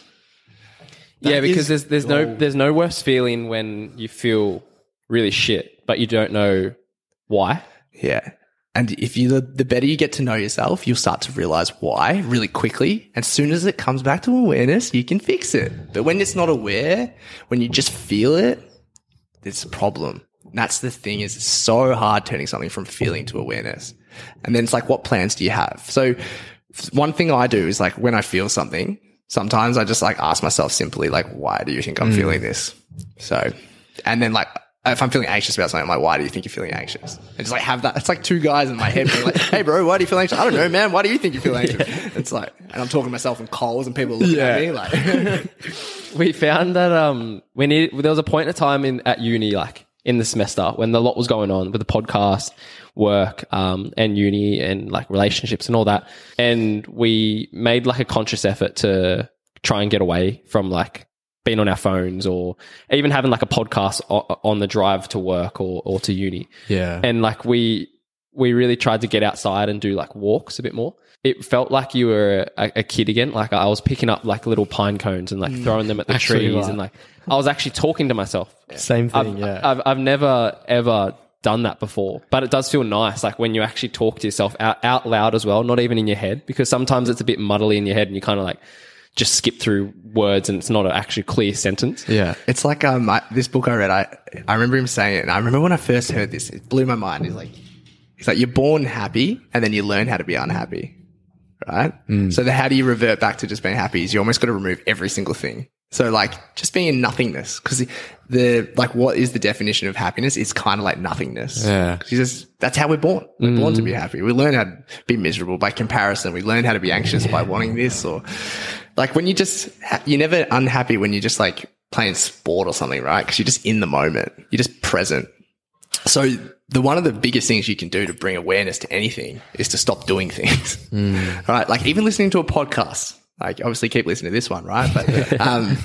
Yeah, That because is there's there's no gold. there's no worse feeling when you feel really shit, but you don't know why. Yeah. And if you, the, the better you get to know yourself, you'll start to realize why really quickly. As soon as it comes back to awareness, you can fix it. But when it's not aware, when you just feel it, it's a problem. And that's the thing, is it's so hard turning something from feeling to awareness. And then it's like, what plans do you have? So one thing I do is like when I feel something, sometimes I just like ask myself simply like, why do you think I'm feeling this? So, and then like, if I'm feeling anxious about something, I'm like, why do you think you're feeling anxious? And just like have that. It's like two guys in my head being like, hey, bro, why do you feel anxious? I don't know, man. Why do you think you feel anxious? It's like, and I'm talking to myself in calls and people are looking at me like, We found that um we need there was a point in time in at uni, like in the semester, when a lot was going on with the podcast, work, um, and uni and like relationships and all that. And we made like a conscious effort to try and get away from like being on our phones, or even having like a podcast o- on the drive to work or, or to uni. Yeah. And like we we really tried to get outside and do like walks a bit more. It felt like you were a, a kid again. Like I was picking up like little pine cones and like throwing them at the Actually, trees, right. and like I was actually talking to myself. Same thing. I've, yeah. I've I've never ever done that before, but it does feel nice. Like when you actually talk to yourself out, out loud as well, not even in your head, because sometimes it's a bit muddly in your head and you kind of like just skip through words and it's not an actually clear sentence. yeah. it's like, um, I, this book I read, I, I remember him saying it, and I remember when I first heard this, it blew my mind. He's like, he's like, you're born happy and then you learn how to be unhappy. Right? So the how do you revert back to just being happy is you almost got to remove every single thing. So like just being in nothingness, because the, the like what is the definition of happiness? It's kind of like nothingness. Yeah. 'Cause you just that's how we're born. We're born to be happy. We learn how to be miserable by comparison. We learn how to be anxious by wanting this, or like when you just you're never unhappy when you're just like playing sport or something, right? Because you're just in the moment. You're just present. So the one of the biggest things you can do to bring awareness to anything is to stop doing things, mm. right? Like even listening to a podcast. Like obviously keep listening to this one, right? But um,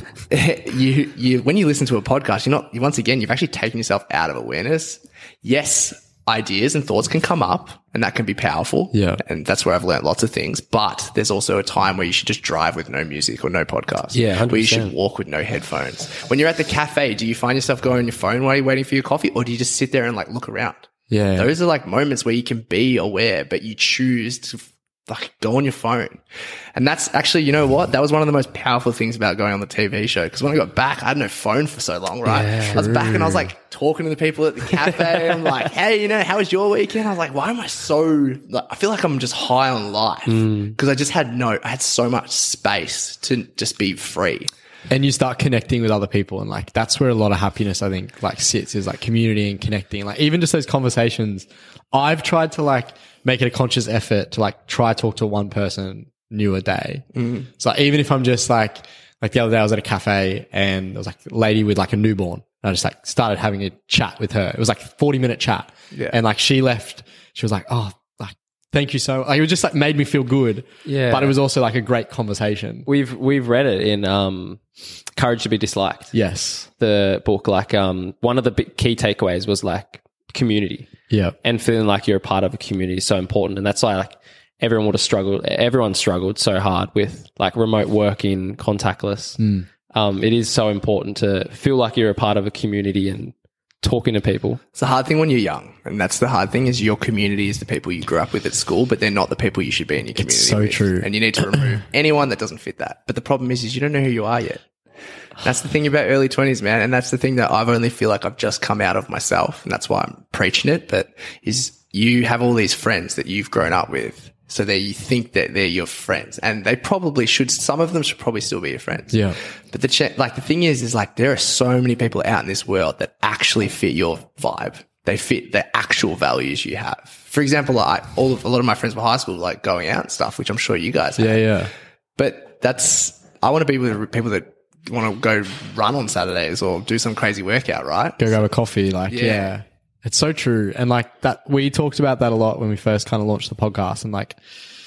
you you when you listen to a podcast, you're not. You, once again, you've actually taken yourself out of awareness. Yes, ideas and thoughts can come up, and that can be powerful. Yeah, and that's where I've learned lots of things. But there's also a time where you should just drive with no music or no podcast. Yeah, one hundred percent. Where you should walk with no headphones. When you're at the cafe, do you find yourself going on your phone while you're waiting for your coffee, or do you just sit there and like look around? Yeah, those are like moments where you can be aware, but you choose to like go on your phone. And that's actually, you know what? That was one of the most powerful things about going on the T V show. Because when I got back, I had no phone for so long, right? Yeah, I was back and I was like talking to the people at the cafe. I'm like, hey, you know, how was your weekend? I was like, why am I so, like, I feel like I'm just high on life. Because mm. I just had no, I had so much space to just be free. And you start connecting with other people. And like, that's where a lot of happiness, I think, like sits, is like community and connecting. Like even just those conversations, I've tried to like make it a conscious effort to like try talk to one person new a day. Mm. So like, even if I'm just like, like the other day I was at a cafe and there was like a lady with like a newborn. And I just like started having a chat with her. It was like a forty minute chat. Yeah. And like she left, she was like, oh, like, thank you so much. Like, it was just like made me feel good. Yeah. But it was also like a great conversation. We've, we've read it in, um, Courage to be Disliked. Yes. The book, like, um, one of the big key takeaways was like community. Yeah. And feeling like you're a part of a community is so important. And that's why like everyone would have struggled. Everyone struggled so hard with like remote working, contactless. Mm. Um, it is so important to feel like you're a part of a community and talking to people. It's a hard thing when you're young. And that's the hard thing is your community is the people you grew up with at school, but they're not the people you should be in your community. It's so with. true. And you need to remove anyone that doesn't fit that. But the problem is, is you don't know who you are yet. That's the thing about early twenties, man. And that's the thing that I've only feel like I've just come out of myself. And that's why I'm preaching it. But is you have all these friends that you've grown up with. So that you think that they're your friends, and they probably should, some of them should probably still be your friends. Yeah. But the, ch- like the thing is, is like there are so many people out in this world that actually fit your vibe. They fit the actual values you have. For example, like all of, a lot of my friends from high school, like going out and stuff, which I'm sure you guys have. Yeah. Yeah. But that's, I want to be with people that want to go run on Saturdays or do some crazy workout, right? Go grab a coffee. Like, yeah. yeah. It's so true. And like that, we talked about that a lot when we first kind of launched the podcast, and like,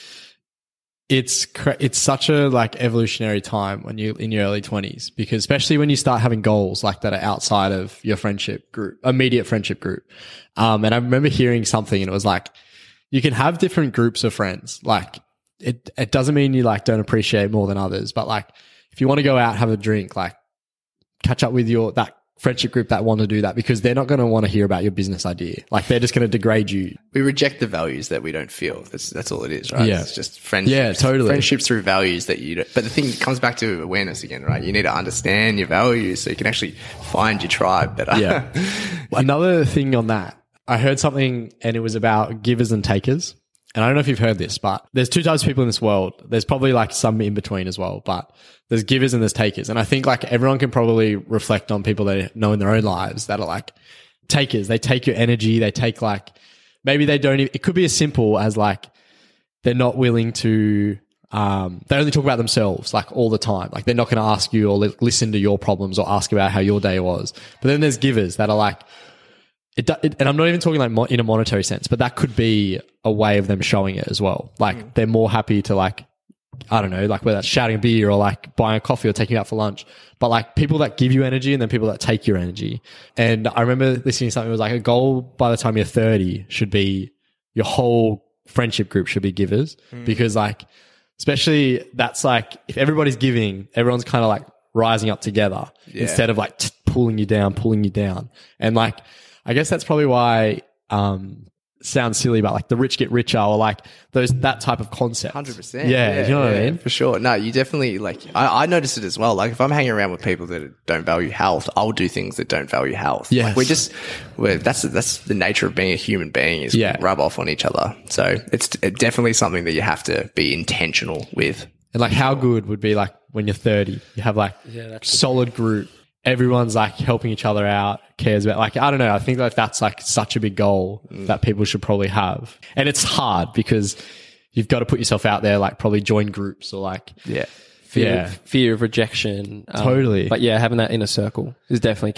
it's, cra- it's such a like evolutionary time when you in your early twenties, because especially when you start having goals like that are outside of your friendship group, immediate friendship group. Um, and I remember hearing something and it was like, you can have different groups of friends. Like it, it doesn't mean you like don't appreciate more than others, but like if you want to go out, have a drink, like catch up with your, that friendship group that want to do that, because they're not going to want to hear about your business idea. Like they're just going to degrade you. We reject the values that we don't feel. That's that's all it is, right? Yeah. It's just friendships. Yeah, totally. Friendships through values that you don't, but the thing comes back to awareness again, right? You need to understand your values so you can actually find your tribe better. Yeah. Another thing on that, I heard something and it was about givers and takers. And I don't know if you've heard this, but there's two types of people in this world. There's probably like some in between as well, but there's givers and there's takers. And I think like everyone can probably reflect on people they know in their own lives that are like takers. They take your energy. They take like, maybe they don't even, it could be as simple as like, they're not willing to, um, they only talk about themselves like all the time. Like they're not going to ask you or li- listen to your problems or ask about how your day was. But then there's givers that are like, It, it, and I'm not even talking like mo- in a monetary sense, but that could be a way of them showing it as well. Like mm. they're more happy to like, I don't know, like whether that's shouting a beer or like buying a coffee or taking you out for lunch, but like people that give you energy and then people that take your energy. And I remember listening to something that was like a goal by the time you're thirty should be your whole friendship group should be givers mm. because like, especially that's like, if everybody's giving, everyone's kind of like rising up together yeah. instead of like t- pulling you down, pulling you down. And like, I guess that's probably why um sounds silly, but like the rich get richer or like those that type of concept. one hundred percent. Yeah, yeah, do you know yeah, what I mean? For sure. No, you definitely like I, I notice it as well. Like if I'm hanging around with people that don't value health, I'll do things that don't value health. Yes. Like we're just we're, that's that's the nature of being a human being is yeah. we rub off on each other. So it's definitely something that you have to be intentional with. And like how good would be like when you're thirty, you have like yeah, that's solid group. Everyone's like helping each other out, cares about like, I don't know. I think like that's like such a big goal mm. that people should probably have. And it's hard because you've got to put yourself out there, like probably join groups or like, yeah, fear, yeah. of, fear of rejection. Um, Totally. But yeah, having that inner circle is definitely key.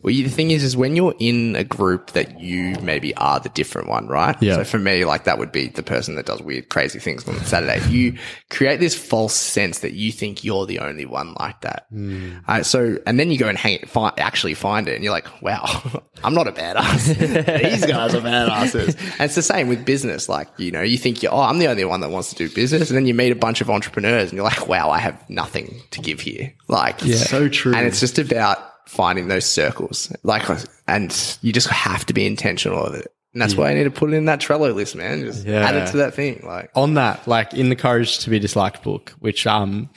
Well, you, the thing is, is when you're in a group that you maybe are the different one, right? Yeah. So for me, like that would be the person that does weird, crazy things on Saturday. You create this false sense that you think you're the only one like that. Mm. Uh, so, and then you go and hang it, find, actually find it, and you're like, wow, I'm not a badass. These guys are badasses. And it's the same with business. Like, you know, you think you're, oh, I'm the only one that wants to do business, and then you meet a bunch of entrepreneurs, and you're like, wow, I have nothing to give here. Like, Yeah. So true. And it's just about finding those circles, like, and you just have to be intentional with it. And that's yeah. why I need to put it in that Trello list, man. Just yeah. add it to that thing. Like on that, like in the Courage to be Disliked book, which, um,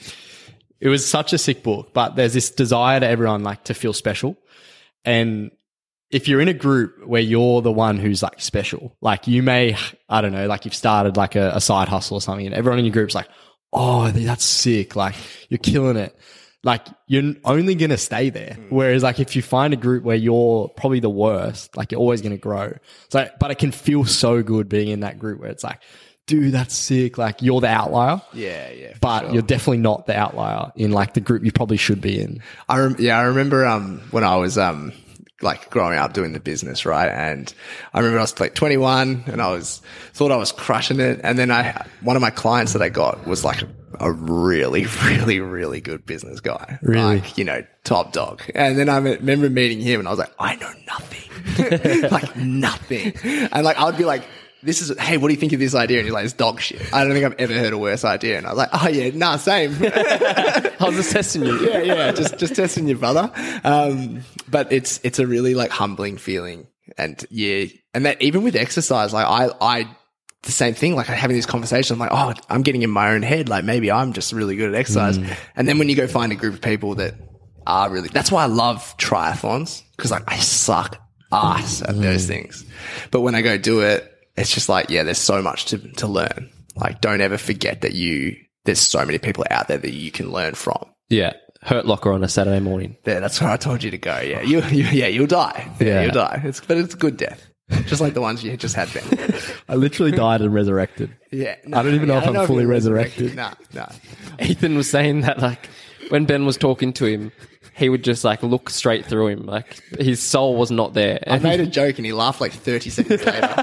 it was such a sick book, but there's this desire to everyone like to feel special. And if you're in a group where you're the one who's like special, like you may, I don't know, like you've started like a, a side hustle or something and everyone in your group's like, oh, that's sick. Like you're killing it. Like you're only going to stay there. Whereas like if you find a group where you're probably the worst, like you're always going to grow. So, but it can feel so good being in that group where it's like, dude, that's sick. Like you're the outlier. Yeah, yeah. But sure. you're definitely not the outlier in like the group you probably should be in. I rem- yeah, I remember um when I was um like growing up doing the business, right? And I remember I was like twenty-one and I was thought I was crushing it. And then I one of my clients that I got was like a really, really, really good business guy. Really? Like, you know, top dog. And then I remember meeting him and I was like, I know nothing. Like nothing. And like I would be like, this is, hey, what do you think of this idea? And he's like, it's dog shit. I don't think I've ever heard a worse idea. And I was like, oh yeah, nah, same. I was just testing you. Yeah, yeah, just just testing you, brother. Um, but it's it's a really like humbling feeling, and yeah, and that even with exercise, like I I the same thing. Like having these conversations, I'm like, oh, I'm getting in my own head. Like maybe I'm just really good at exercise. Mm. And then when you go find a group of people that are really, that's why I love triathlons because like I suck ass at mm. those things. But when I go do it, it's just like, yeah, there's so much to to learn. Like don't ever forget that you. There's so many people out there that you can learn from. Yeah. Hurt Locker on a Saturday morning. Yeah, that's where I told you to go. Yeah, you, you yeah, you'll die. Yeah, Yeah. you'll die. It's, but it's a good death. Just like the ones you just had, Ben. I literally died and resurrected. Yeah. I don't even know yeah, if don't I'm fully you're resurrected. Nah, nah. Ethan was saying that like when Ben was talking to him, he would just like look straight through him. Like his soul was not there. I made a joke and he laughed like thirty seconds later.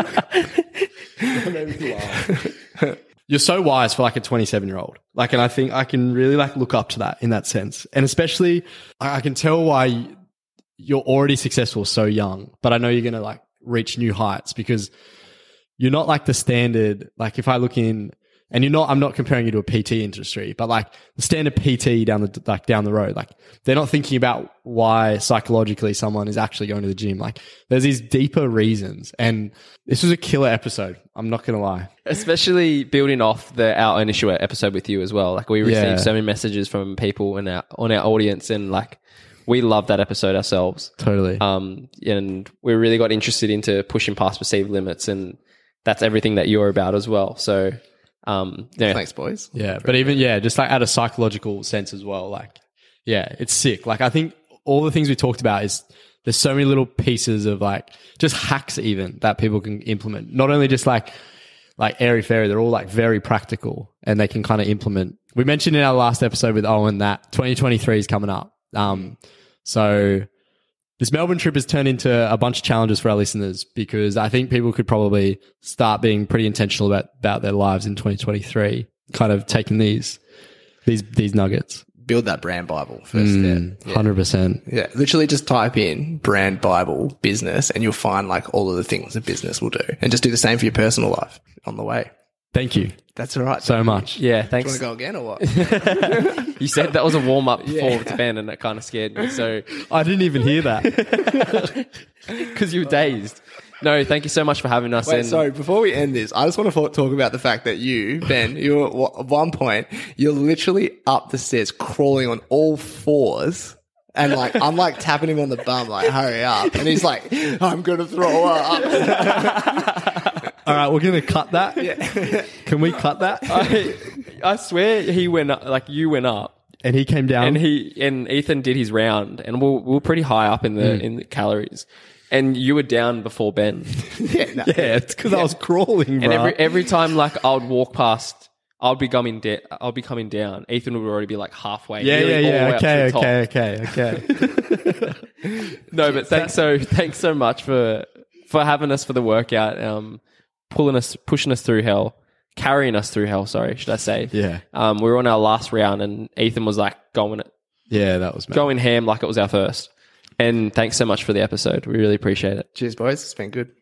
You're so wise for like a twenty-seven year old. Like, and I think I can really like look up to that in that sense. And especially I I can tell why you're already successful so young, but I know you're going to like reach new heights because you're not like the standard. Like if I look in and you're not, I'm not comparing you to a P T industry, but like the standard P T down the, like down the road, like they're not thinking about why psychologically someone is actually going to the gym. Like there's these deeper reasons. And this was a killer episode. I'm not going to lie. Especially building off the our initial episode with you as well. Like we received Yeah. so many messages from people in our, on our audience and like we loved that episode ourselves. Totally. Um, and we really got interested into pushing past perceived limits and that's everything that you're about as well. So, um, yeah. Thanks, boys. Yeah, but even, yeah, just like at a psychological sense as well. Like, yeah, it's sick. Like, I think all the things we talked about is there's so many little pieces of like just hacks even that people can implement. Not only just like, like airy fairy, they're all like very practical and they can kind of implement. We mentioned in our last episode with Owen that twenty twenty-three is coming up. Um, so this Melbourne trip has turned into a bunch of challenges for our listeners because I think people could probably start being pretty intentional about, about their lives in twenty twenty-three, kind of taking these, these, these nuggets. Build that brand Bible first step. Mm, one hundred percent. Yeah, literally just type in brand Bible business and you'll find like all of the things a business will do. And just do the same for your personal life on the way. Thank you That's all right. so much. Yeah, Do you thanks. want to go again or what? You said that was a warm up Yeah. before to Ben and it kind of scared me. So, I didn't even hear that. because you were dazed. No, thank you so much for having us. Wait, and sorry, before we end this, I just want to talk about the fact that you, Ben, you were, at one point, you're literally up the stairs crawling on all fours. And like, I'm like tapping him on the bum, like, hurry up. And he's like, I'm going to throw up. All right, we're going to cut that. Yeah. Can we cut that? I, I swear he went up, like you went up. And he came down. And he and Ethan did his round, and we we're, we we're pretty high up in the Mm. in the calories, and you were down before Ben. Yeah, no. yeah, it's because I was crawling, And bro. every every time like I would walk past I'll be coming da- I'll be coming down. Ethan would already be like halfway. Yeah, nearly yeah, all the way yeah. up to Okay, the top. okay, okay, okay. No, but thanks so thanks so much for for having us for the workout, um, pulling us, pushing us through hell, carrying us through hell. Sorry, should I say? Yeah. Um, we were on our last round, and Ethan was like going it, Yeah, that was mad. going ham like it was our first. And thanks so much for the episode. We really appreciate it. Cheers, boys. It's been good.